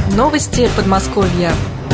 Новости Подмосковья.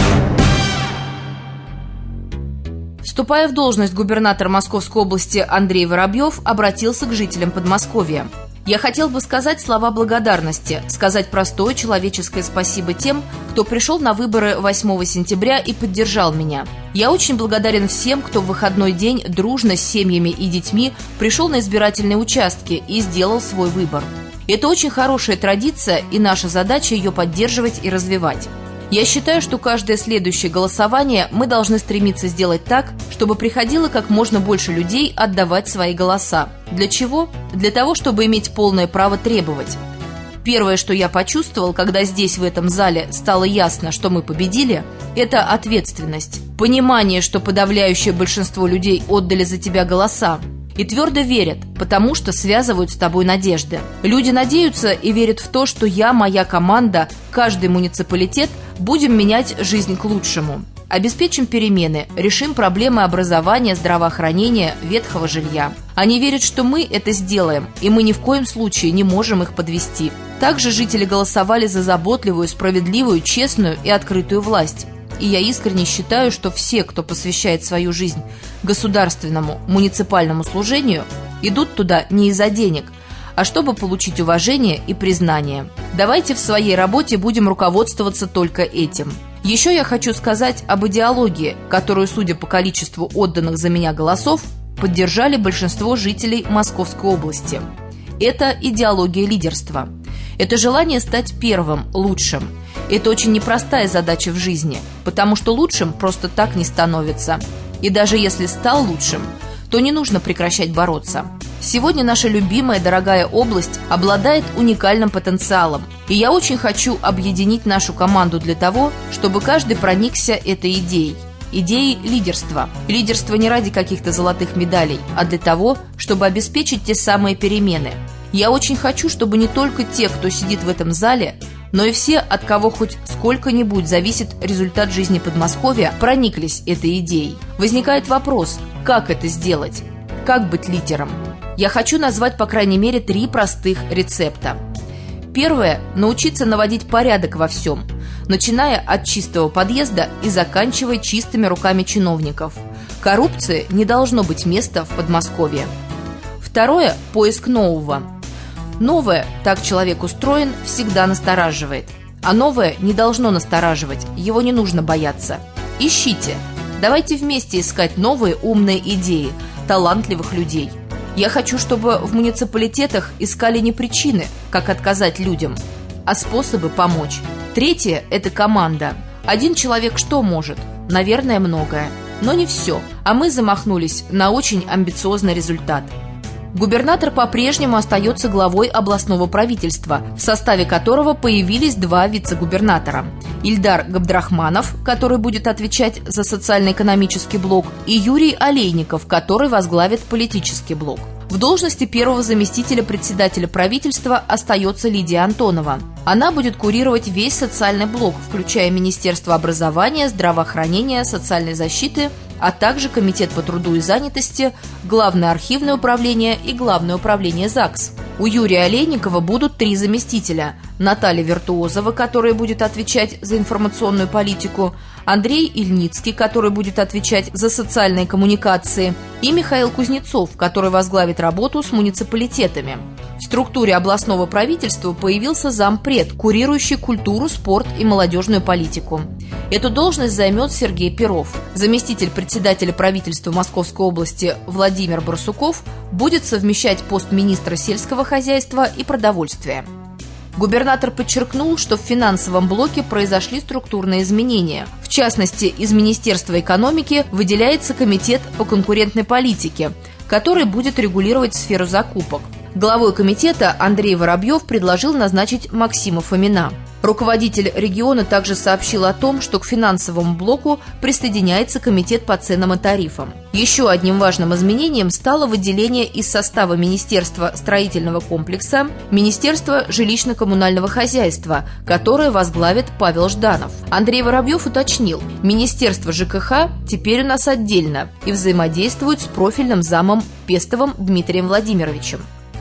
Вступая в должность, губернатор Московской области Андрей Воробьев обратился к жителям Подмосковья. «Я хотел бы сказать слова благодарности, сказать простое человеческое спасибо тем, кто пришел на выборы 8 сентября и поддержал меня. Я очень благодарен всем, кто в выходной день дружно с семьями и детьми пришел на избирательные участки и сделал свой выбор. Это очень хорошая традиция, и наша задача ее поддерживать и развивать. Я считаю, что каждое следующее голосование мы должны стремиться сделать так, чтобы приходило как можно больше людей отдавать свои голоса. Для чего? Для того, чтобы иметь полное право требовать. Первое, что я почувствовал, когда здесь, в этом зале, стало ясно, что мы победили, это ответственность. Понимание, что подавляющее большинство людей отдали за тебя голоса. И твердо верят, потому что связывают с тобой надежды. Люди надеются и верят в то, что я, моя команда, каждый муниципалитет будем менять жизнь к лучшему. Обеспечим перемены, решим проблемы образования, здравоохранения, ветхого жилья. Они верят, что мы это сделаем, и мы ни в коем случае не можем их подвести. Также жители голосовали за заботливую, справедливую, честную и открытую власть. И я искренне считаю, что все, кто посвящает свою жизнь государственному, муниципальному служению, идут туда не из-за денег, а чтобы получить уважение и признание. Давайте в своей работе будем руководствоваться только этим. Еще я хочу сказать об идеологии, которую, судя по количеству отданных за меня голосов, поддержали большинство жителей Московской области. Это идеология лидерства. Это желание стать первым, лучшим. Это очень непростая задача в жизни, потому что лучшим просто так не становится. И даже если стал лучшим, то не нужно прекращать бороться. Сегодня наша любимая, дорогая область обладает уникальным потенциалом. И я очень хочу объединить нашу команду для того, чтобы каждый проникся этой идеей. Идеей лидерства. Лидерство не ради каких-то золотых медалей, а для того, чтобы обеспечить те самые перемены. Я очень хочу, чтобы не только те, кто сидит в этом зале, но и все, от кого хоть сколько-нибудь зависит результат жизни Подмосковья, прониклись этой идеей. Возникает вопрос, как это сделать? Как быть лидером? Я хочу назвать, по крайней мере, 3 простых рецепта. Первое – научиться наводить порядок во всем, начиная от чистого подъезда и заканчивая чистыми руками чиновников. Коррупции не должно быть места в Подмосковье. Второе – поиск нового. Новое, так человек устроен, всегда настораживает. А новое не должно настораживать, его не нужно бояться. Ищите. Давайте вместе искать новые умные идеи, талантливых людей. Я хочу, чтобы в муниципалитетах искали не причины, как отказать людям, а способы помочь. Третье – это команда. Один человек что может? Наверное, многое. Но не все. А мы замахнулись на очень амбициозный результат. Губернатор по-прежнему остается главой областного правительства, в составе которого появились 2 вице-губернатора. Ильдар Габдрахманов, который будет отвечать за социально-экономический блок, и Юрий Олейников, который возглавит политический блок. В должности первого заместителя председателя правительства остается Лидия Антонова. Она будет курировать весь социальный блок, включая Министерство образования, здравоохранения, социальной защиты, а также Комитет по труду и занятости, Главное архивное управление и Главное управление ЗАГС. У Юрия Олейникова будут 3 заместителя: Наталья Виртуозова, которая будет отвечать за информационную политику, Андрей Ильницкий, который будет отвечать за социальные коммуникации, и Михаил Кузнецов, который возглавит работу с муниципалитетами. В структуре областного правительства появился зампред, курирующий культуру, спорт и молодежную политику. Эту должность займет Сергей Перов. Заместитель председателя правительства Московской области Владимир Барсуков будет совмещать пост министра сельского хозяйства и продовольствия. Губернатор подчеркнул, что в финансовом блоке произошли структурные изменения. В частности, из Министерства экономики выделяется Комитет по конкурентной политике, который будет регулировать сферу закупок. Главой комитета Андрей Воробьев предложил назначить Максима Фомина. Руководитель региона также сообщил о том, что к финансовому блоку присоединяется комитет по ценам и тарифам. Еще одним важным изменением стало выделение из состава Министерства строительного комплекса Министерства жилищно-коммунального хозяйства, которое возглавит Павел Жданов. Андрей Воробьев уточнил, Министерство ЖКХ теперь у нас отдельно и взаимодействует с профильным замом Пестовым Дмитрием Владимировичем.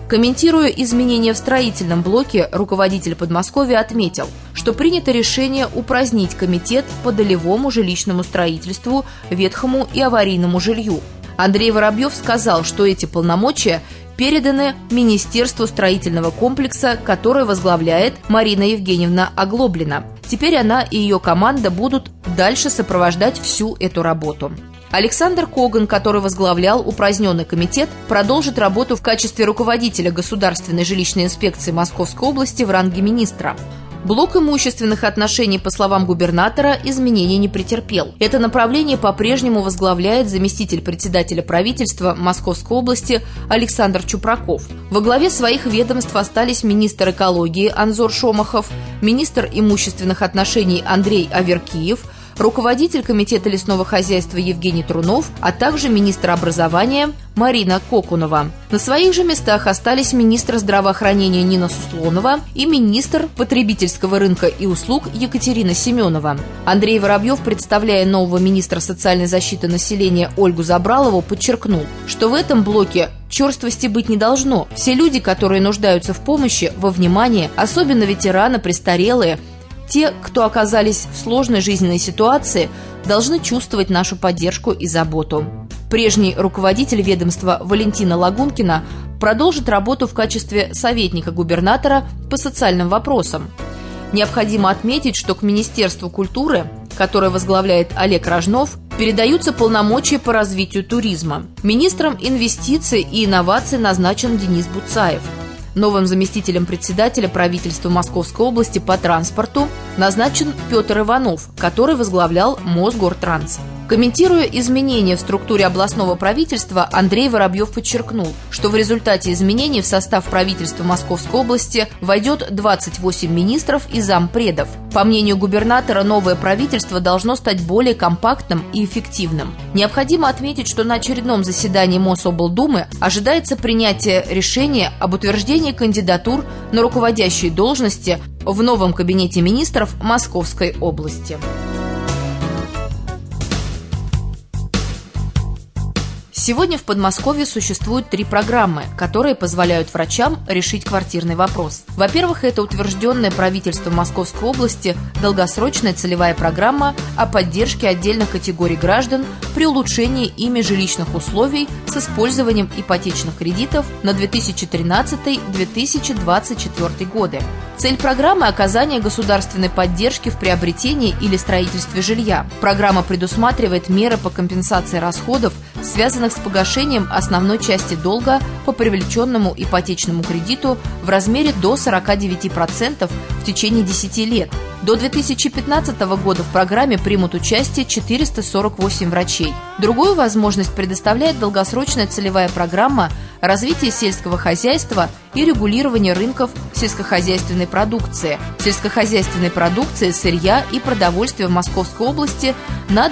Комментируя изменения в строительном блоке, руководитель Подмосковья отметил, что принято решение упразднить комитет по долевому жилищному строительству, ветхому и аварийному жилью. Андрей Воробьев сказал, что эти полномочия переданы Министерству строительного комплекса, которое возглавляет Марина Евгеньевна Оглоблина. Теперь она и ее команда будут дальше сопровождать всю эту работу. Александр Коган, который возглавлял упраздненный комитет, продолжит работу в качестве руководителя Государственной жилищной инспекции Московской области в ранге министра. Блок имущественных отношений, по словам губернатора, изменений не претерпел. Это направление по-прежнему возглавляет заместитель председателя правительства Московской области Александр Чупраков. Во главе своих ведомств остались министр экологии Анзор Шомахов, министр имущественных отношений Андрей Аверкиев, руководитель комитета лесного хозяйства Евгений Трунов, а также министр образования Марина Кокунова. На своих же местах остались министр здравоохранения Нина Суслонова и министр потребительского рынка и услуг Екатерина Семенова. Андрей Воробьев, представляя нового министра социальной защиты населения Ольгу Забралову, подчеркнул, что в этом блоке черствости быть не должно. Все люди, которые нуждаются в помощи, во внимании, особенно ветераны, престарелые, те, кто оказались в сложной жизненной ситуации, должны чувствовать нашу поддержку и заботу. Прежний руководитель ведомства Валентина Лагункина продолжит работу в качестве советника губернатора по социальным вопросам. Необходимо отметить, что к Министерству культуры, которое возглавляет Олег Рожнов, передаются полномочия по развитию туризма. Министром инвестиций и инноваций назначен Денис Буцаев. Новым заместителем председателя правительства Московской области по транспорту назначен Петр Иванов, который возглавлял Мосгортранс. Комментируя изменения в структуре областного правительства, Андрей Воробьев подчеркнул, что в результате изменений в состав правительства Московской области войдет 28 министров и зампредов. По мнению губернатора, новое правительство должно стать более компактным и эффективным. Необходимо отметить, что на очередном заседании Мособлдумы ожидается принятие решения об утверждении кандидатур на руководящие должности в новом кабинете министров Московской области. Сегодня в Подмосковье существует 3 программы, которые позволяют врачам решить квартирный вопрос. Во-первых, это утвержденная правительством Московской области долгосрочная целевая программа о поддержке отдельных категорий граждан при улучшении ими жилищных условий с использованием ипотечных кредитов на 2013-2024 годы. Цель программы – оказание государственной поддержки в приобретении или строительстве жилья. Программа предусматривает меры по компенсации расходов, связанных с погашением основной части долга по привлеченному ипотечному кредиту в размере до 49% в течение 10 лет. До 2015 года в программе примут участие 448 врачей. Другую возможность предоставляет долгосрочная целевая программа развития сельского хозяйства и регулирования рынков сельскохозяйственной продукции, сырья и продовольствия в Московской области на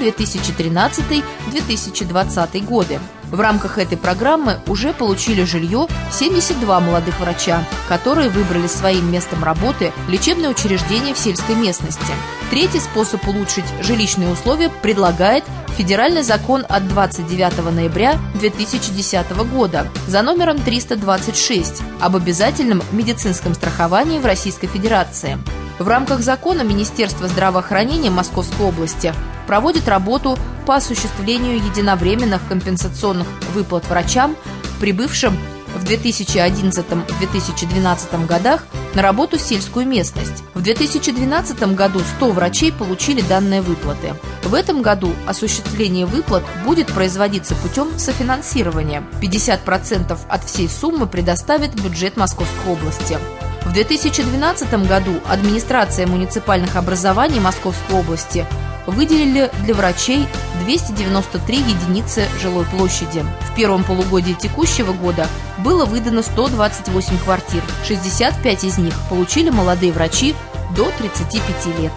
2013-2020 годы. В рамках этой программы уже получили жилье 72 молодых врача, которые выбрали своим местом работы лечебное учреждение в сельской местности. Третий способ улучшить жилищные условия предлагает федеральный закон от 29 ноября 2010 года за номером 326 об обязательном медицинском страховании в Российской Федерации. В рамках закона Министерство здравоохранения Московской области проводит работу по осуществлению единовременных компенсационных выплат врачам, прибывшим в 2011-2012 годах на работу в сельскую местность. В 2012 году 100 врачей получили данные выплаты. В этом году осуществление выплат будет производиться путем софинансирования. 50% от всей суммы предоставит бюджет Московской области. В 2012 году администрация муниципальных образований Московской области выделили для врачей 293 единицы жилой площади. В первом полугодии текущего года было выдано 128 квартир. 65 из них получили молодые врачи до 35 лет.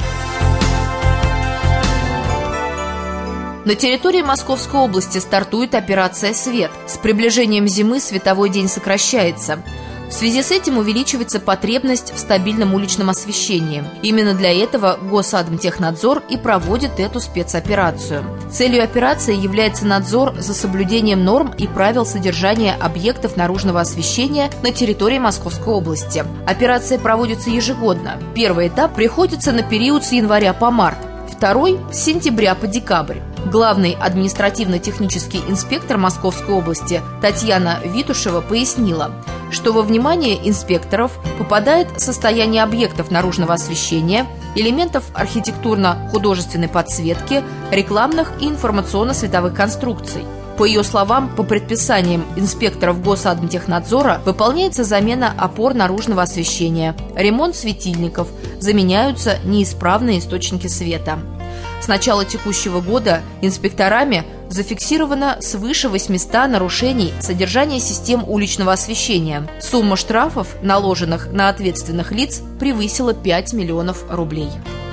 На территории Московской области стартует операция «Свет». С приближением зимы световой день сокращается. В связи с этим увеличивается потребность в стабильном уличном освещении. Именно для этого Госатомтехнадзор и проводит эту спецоперацию. Целью операции является надзор за соблюдением норм и правил содержания объектов наружного освещения на территории Московской области. Операция проводится ежегодно. Первый этап приходится на период с января по март, второй – с сентября по декабрь. Главный административно-технический инспектор Московской области Татьяна Витушева пояснила, что во внимание инспекторов попадает состояние объектов наружного освещения, элементов архитектурно-художественной подсветки, рекламных и информационно-световых конструкций. По ее словам, по предписаниям инспекторов Госатомтехнадзора выполняется замена опор наружного освещения, ремонт светильников, заменяются неисправные источники света. С начала текущего года инспекторами зафиксировано свыше 800 нарушений содержания систем уличного освещения. Сумма штрафов, наложенных на ответственных лиц, превысила 5 миллионов рублей.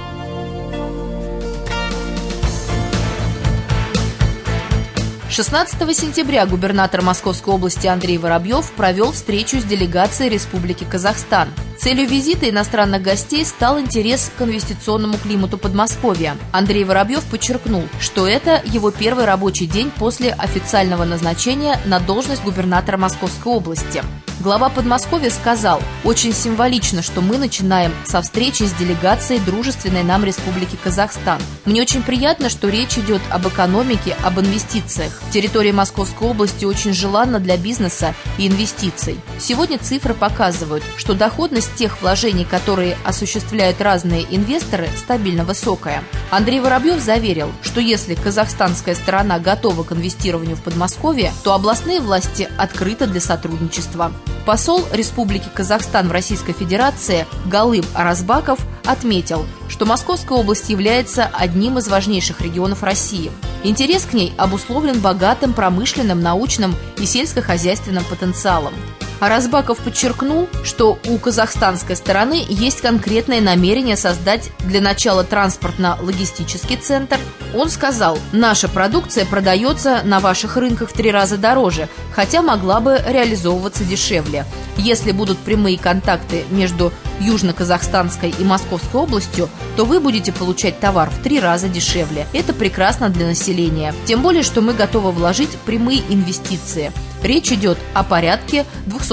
– 16 сентября губернатор Московской области Андрей Воробьев провел встречу с делегацией Республики Казахстан. Целью визита иностранных гостей стал интерес к инвестиционному климату Подмосковья. Андрей Воробьев подчеркнул, что это его первый рабочий день после официального назначения на должность губернатора Московской области. Глава Подмосковья сказал: «Очень символично, что мы начинаем со встречи с делегацией дружественной нам Республики Казахстан. Мне очень приятно, что речь идет об экономике, об инвестициях. Территория Московской области очень желанна для бизнеса и инвестиций. Сегодня цифры показывают, что доходность тех вложений, которые осуществляют разные инвесторы, стабильно высокая». Андрей Воробьев заверил, что если казахстанская сторона готова к инвестированию в Подмосковье, то областные власти открыты для сотрудничества. Посол Республики Казахстан в Российской Федерации Галыб Аразбаков отметил, что Московская область является одним из важнейших регионов России. Интерес к ней обусловлен богатым промышленным, научным и сельскохозяйственным потенциалом. Аразбаков подчеркнул, что у казахстанской стороны есть конкретное намерение создать для начала транспортно-логистический центр. Он сказал: «Наша продукция продается на ваших рынках в 3 раза дороже, хотя могла бы реализовываться дешевле. Если будут прямые контакты между Южно-Казахстанской и Московской областью, то вы будете получать товар в 3 раза дешевле. Это прекрасно для населения. Тем более, что мы готовы вложить прямые инвестиции. Речь идет о порядке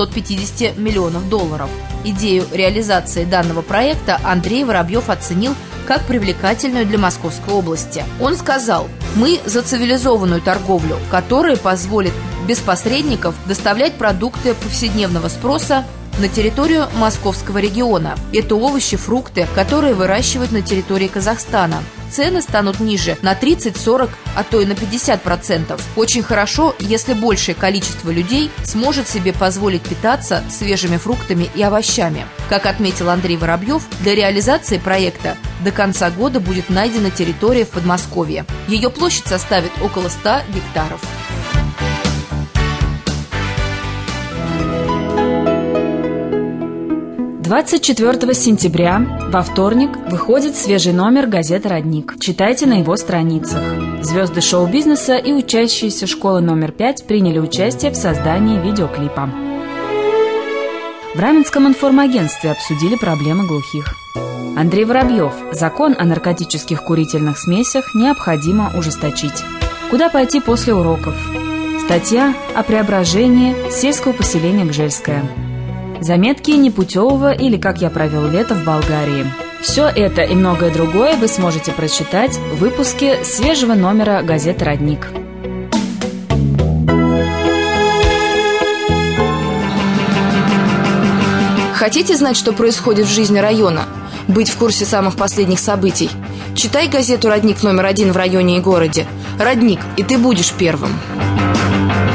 $250 миллионов. Идею реализации данного проекта Андрей Воробьев оценил как привлекательную для Московской области. Он сказал: «Мы за цивилизованную торговлю, которая позволит без посредников доставлять продукты повседневного спроса на территорию Московского региона. Это овощи, фрукты, которые выращивают на территории Казахстана. Цены станут ниже на 30-40, а то и на 50%. Очень хорошо, если большее количество людей сможет себе позволить питаться свежими фруктами и овощами». Как отметил Андрей Воробьев, для реализации проекта до конца года будет найдена территория в Подмосковье. Ее площадь составит около 100 гектаров. – 24 сентября, во вторник, выходит свежий номер газеты «Родник». Читайте на его страницах. Звезды шоу-бизнеса и учащиеся школы номер 5 приняли участие в создании видеоклипа. В Раменском информагентстве обсудили проблемы глухих. Андрей Воробьев: закон о наркотических курительных смесях необходимо ужесточить. Куда пойти после уроков? Статья о преображении сельского поселения Гжельское. Заметки непутевого или «Как я провел лето в Болгарии». Все это и многое другое вы сможете прочитать в выпуске свежего номера газеты «Родник». Хотите знать, что происходит в жизни района? Быть в курсе самых последних событий? Читай газету «Родник» номер 1 в районе и городе. «Родник», и ты будешь первым.